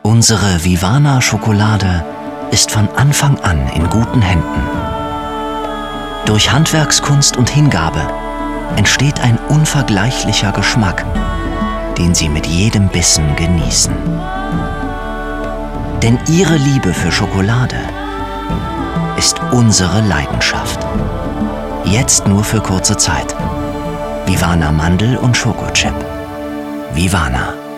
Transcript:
Unsere Vivana-Schokolade ist von Anfang an in guten Händen. Durch Handwerkskunst und Hingabe entsteht ein unvergleichlicher Geschmack, den Sie mit jedem Bissen genießen. Denn Ihre Liebe für Schokolade ist unsere Leidenschaft. Jetzt nur für kurze Zeit. Vivana Mandel und Schokochip. Vivana.